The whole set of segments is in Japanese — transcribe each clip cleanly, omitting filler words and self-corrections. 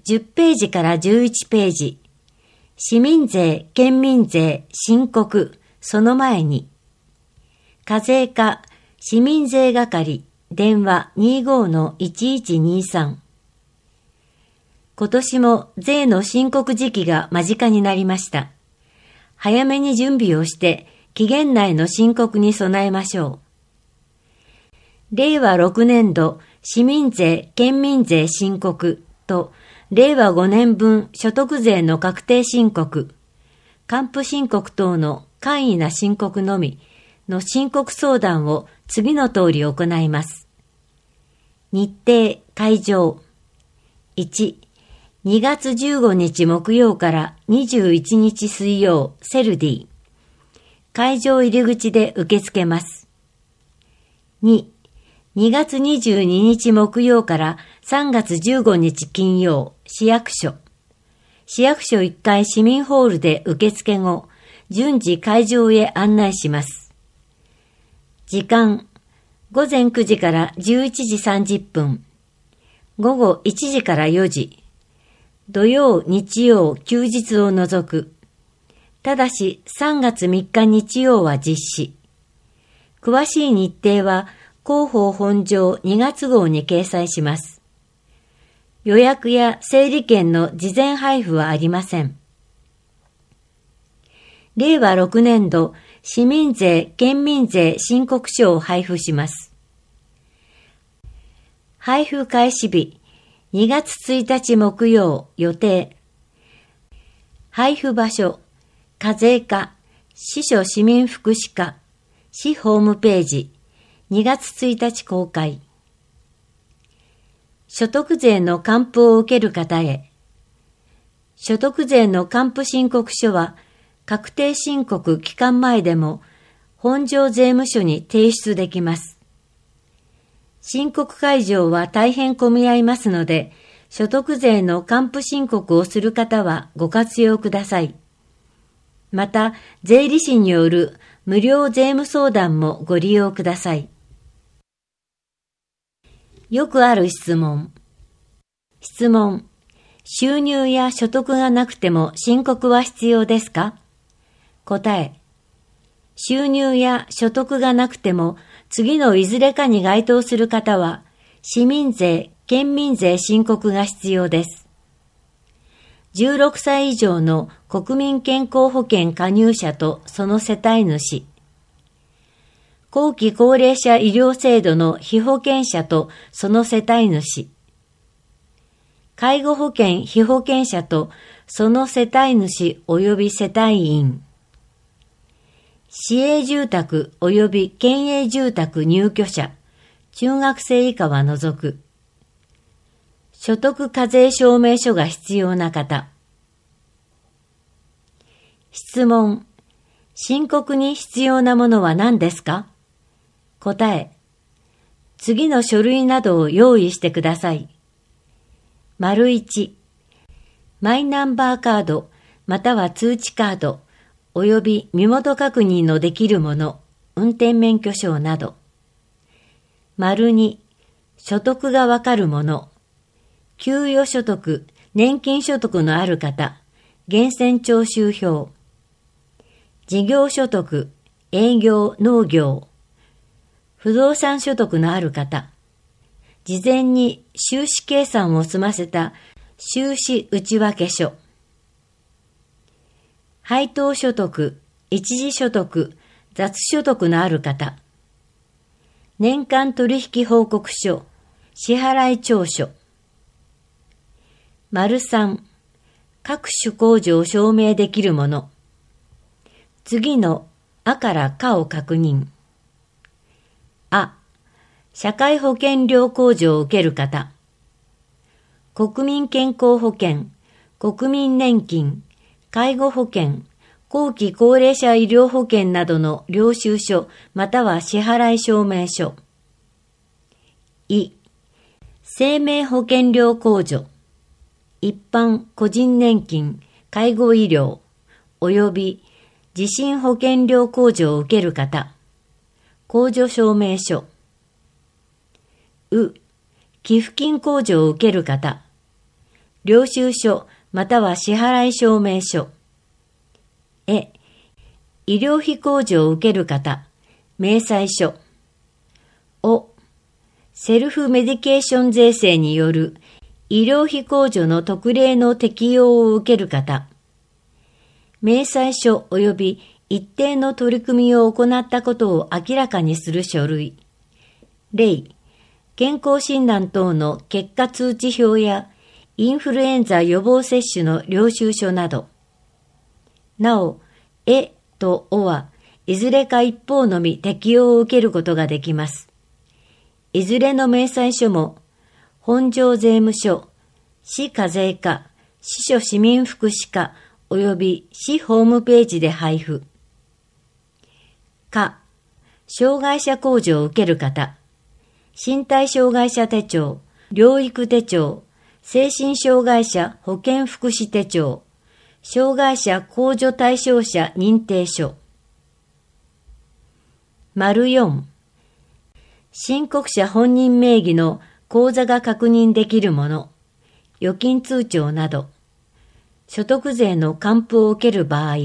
10ページから11ページ。市民税、県民税、申告、その前に。課税課、市民税係、電話 25-1123。今年も税の申告時期が間近になりました。早めに準備をして、期限内の申告に備えましょう。令和6年度市民税・県民税申告と、令和5年分所得税の確定申告、還付申告等の簡易な申告のみの申告相談を次の通り行います。日程・会場。1、2月15日木曜から21日水曜、セルディ。会場入り口で受け付けます。2、2月22日木曜から3月15日金曜、市役所。市役所1階市民ホールで受付後、順次会場へ案内します。時間、午前9時から11時30分。午後1時から4時。土曜、日曜、休日を除く。ただし3月3日日曜は実施。詳しい日程は広報本条2月号に掲載します。予約や整理券の事前配布はありません。令和6年度市民税・県民税申告書を配布します。配布開始日2月1日木曜予定。配布場所、課税課、市所市民福祉課、市ホームページ、2月1日公開。所得税の還付を受ける方へ。所得税の還付申告書は、確定申告期間前でも、本条税務署に提出できます。申告会場は大変混み合いますので、所得税の還付申告をする方はご活用ください。また、税理士による無料税務相談もご利用ください。よくある質問。質問。収入や所得がなくても申告は必要ですか？答え。収入や所得がなくても次のいずれかに該当する方は市民税・県民税申告が必要です。16歳以上の国民健康保険加入者とその世帯主。後期高齢者医療制度の被保険者とその世帯主。介護保険被保険者とその世帯主及び世帯員。市営住宅及び県営住宅入居者、中学生以下は除く。所得課税証明書が必要な方。質問。申告に必要なものは何ですか？答え。次の書類などを用意してください。丸1。マイナンバーカード、または通知カード、および身元確認のできるもの、運転免許証など。丸2。所得がわかるもの。給与所得、年金所得のある方、源泉徴収票。事業所得、営業、農業。不動産所得のある方。事前に収支計算を済ませた収支内訳書。配当所得、一時所得、雑所得のある方。年間取引報告書、支払い調書。丸3、各種控除を証明できるもの。次のあからかを確認。あ、社会保険料控除を受ける方。国民健康保険、国民年金、介護保険、後期高齢者医療保険などの領収書または支払い証明書。い、生命保険料控除、一般個人年金、介護医療、および地震保険料控除を受ける方。控除証明書。寄付金控除を受ける方。 領収書または支払い証明書。医療費控除を受ける方、明細書。セルフメディケーション税制による医療費控除の特例の適用を受ける方、明細書及び一定の取り組みを行ったことを明らかにする書類。例、健康診断等の結果通知表やインフルエンザ予防接種の領収書など。なお、とはいずれか一方のみ適用を受けることができます。いずれの明細書も、本庄税務署、市課税課、市所市民福祉課及び市ホームページで配布。障害者控除を受ける方、身体障害者手帳、療育手帳、精神障害者保健福祉手帳、障害者控除対象者認定書。4、申告者本人名義の口座が確認できるもの、預金通帳など、所得税の還付を受ける場合。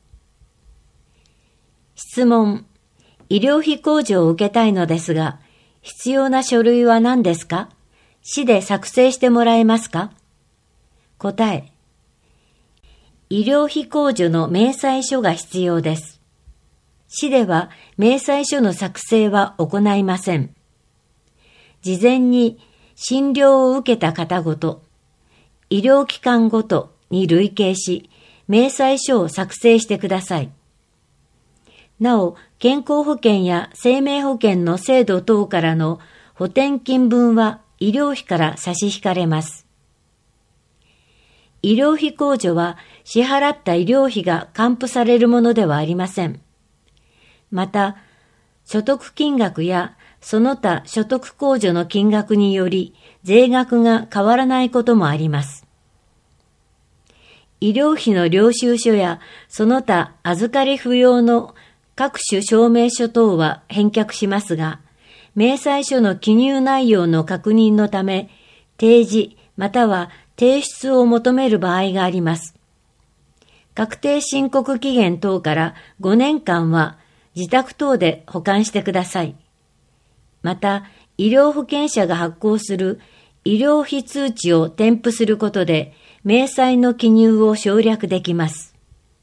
質問、医療費控除を受けたいのですが、必要な書類は何ですか？市で作成してもらえますか？答え、医療費控除の明細書が必要です。市では明細書の作成は行いません。事前に診療を受けた方ごと、医療機関ごとに類型し、明細書を作成してください。なお、健康保険や生命保険の制度等からの補填金分は医療費から差し引かれます。医療費控除は支払った医療費が還付されるものではありません。また、所得金額やその他所得控除の金額により税額が変わらないこともあります。医療費の領収書やその他預かり不要の各種証明書等は返却しますが、明細書の記入内容の確認のため、提示または提出を求める場合があります。確定申告期限等から5年間は自宅等で保管してください。また、医療保険者が発行する医療費通知を添付することで、明細の記入を省略できます。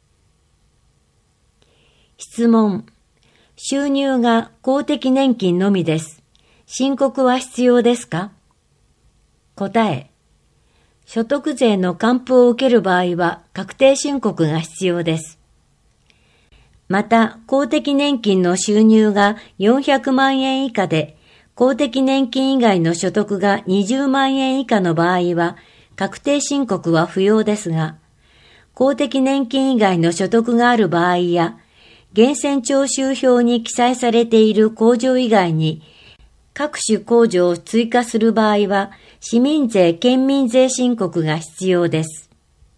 質問。収入が公的年金のみです。申告は必要ですか？答え。所得税の還付を受ける場合は確定申告が必要です。また、公的年金の収入が400万円以下で、公的年金以外の所得が20万円以下の場合は、確定申告は不要ですが、公的年金以外の所得がある場合や、源泉徴収票に記載されている控除以外に、各種控除を追加する場合は、市民税・県民税申告が必要です。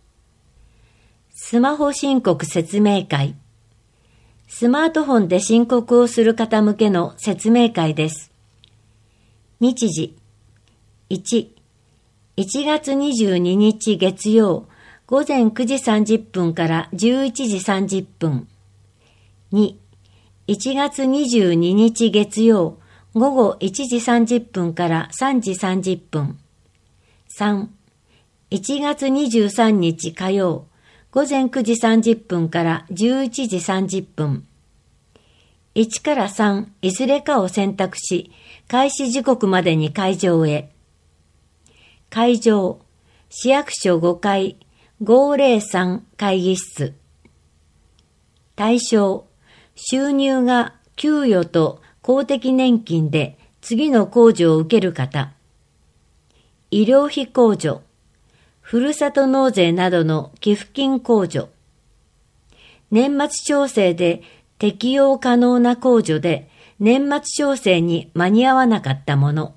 スマホ申告説明会。スマートフォンで申告をする方向けの説明会です。日時。1月22日月曜午前9時30分から11時30分。1月22日月曜午後1時30分から3時30分。1月23日火曜午前9時30分から11時30分。1から3いずれかを選択し、開始時刻までに会場へ。会場、市役所5階503会議室。対象、収入が給与と公的年金で次の控除を受ける方。医療費控除、ふるさと納税などの寄付金控除。年末調整で適用可能な控除で年末調整に間に合わなかったもの。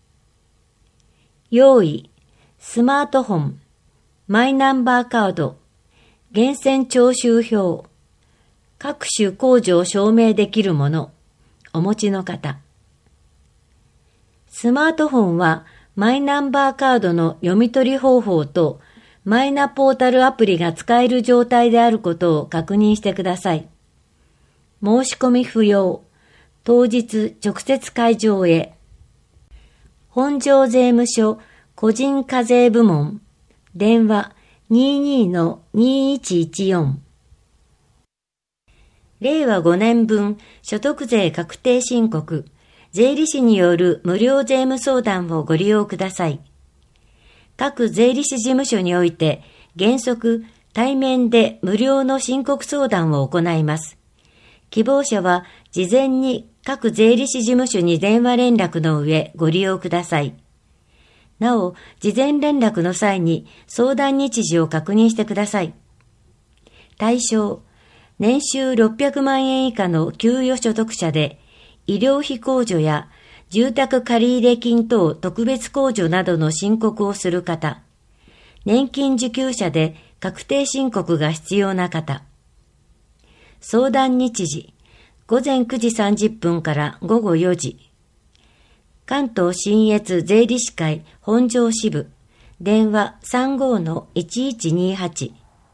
用意、スマートフォン、マイナンバーカード、源泉徴収票、各種控除を証明できるもの、お持ちの方。スマートフォンはマイナンバーカードの読み取り方法とマイナポータルアプリが使える状態であることを確認してください。申し込み不要。当日直接会場へ。本庄税務署個人課税部門。電話 22-2114。令和5年分所得税確定申告。税理士による無料税務相談をご利用ください。各税理士事務所において原則対面で無料の申告相談を行います。希望者は事前に各税理士事務所に電話連絡の上ご利用ください。なお、事前連絡の際に相談日時を確認してください。対象、年収600万円以下の給与所得者で、医療費控除や住宅借入金等特別控除などの申告をする方、年金受給者で確定申告が必要な方。相談日時、午前9時30分から午後4時。関東信越税理士会本庄支部、電話 35-1128。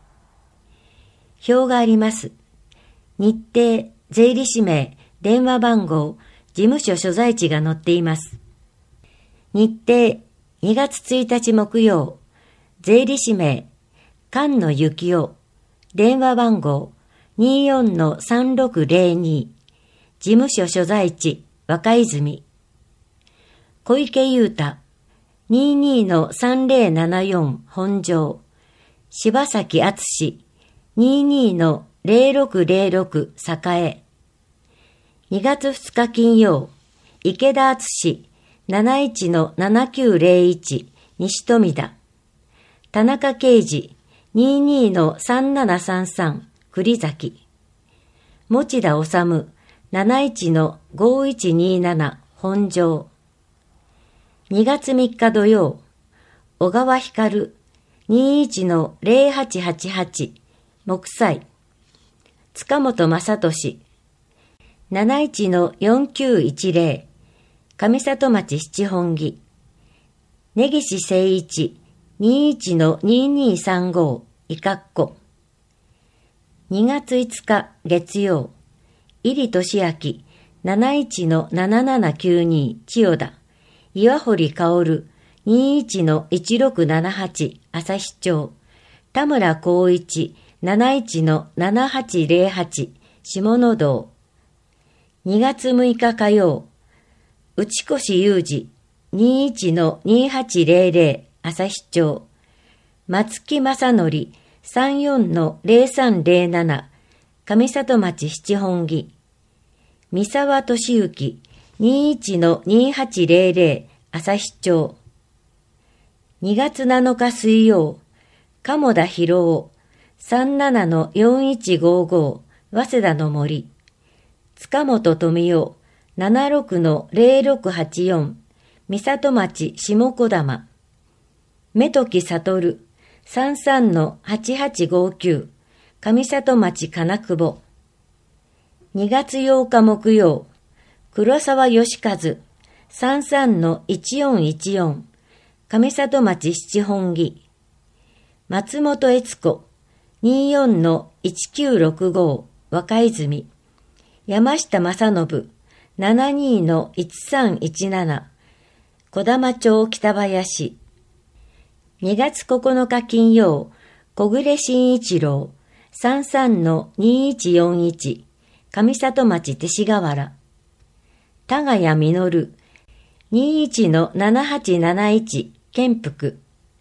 表があります。日程、税理士名、電話番号、事務所所在地が載っています。日程、2月1日木曜、税理士名、菅野幸男、電話番号、24-3602、事務所所在地、若泉。小池優太、22-3074本庄。柴崎敦、22-0606栄。2月2日金曜、池田敦、71-7901西富田。田中啓二、22-3733栗崎。持田治、71-5127本庄。2月3日土曜、小川光、21-0888木西。塚本正俊、71-4910上里町七本木。根岸誠一、21-2235伊かっこ。2月5日月曜、入俊明、71-7792千代田。岩堀薫、21-1678朝日町。田村光一、71-7808下野道。2月6日火曜、内越裕二、21-2800朝日町。松木正則、34-0307上里町七本木。三沢俊之、21-2800朝日町。2月7日水曜、鴨田博夫、37-4155早稲田の森。塚本富夫、76-0684三里町下小玉。目時悟、33-8859上里町金久保。2月8日木曜、黒沢義和、33-1414上里町七本木。松本悦子、24-1965若泉。山下正信、72-1317小玉町北林。2月9日金曜、小暮慎一郎、33-2141上里町勅使河原。田谷実、21-7871建福。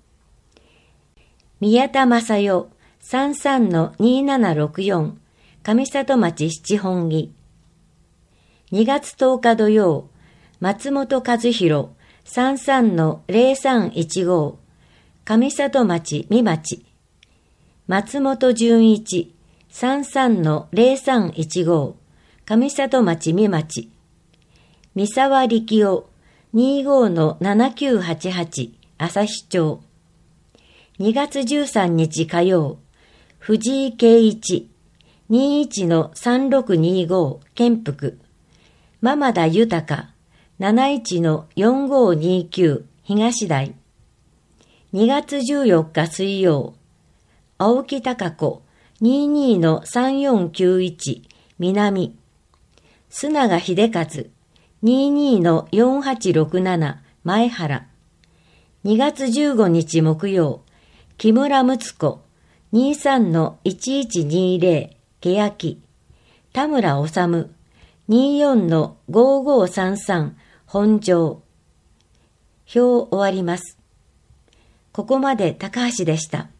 宮田正代、33-2764上里町七本木。2月10日土曜、松本和弘、33-0315上里町三町。松本純一、33-0315上里町三町。三沢力夫、25-7988朝日町。2月13日火曜、藤井圭一、21-3625建福。間田豊、71-4529 東台。2月14日水曜、青木貴子、22-3491、南。須永秀和、22-4867、前原。2月15日木曜、木村睦子、23-1120、欅。田村治、24-5533、本庄。表終わります。ここまで高橋でした。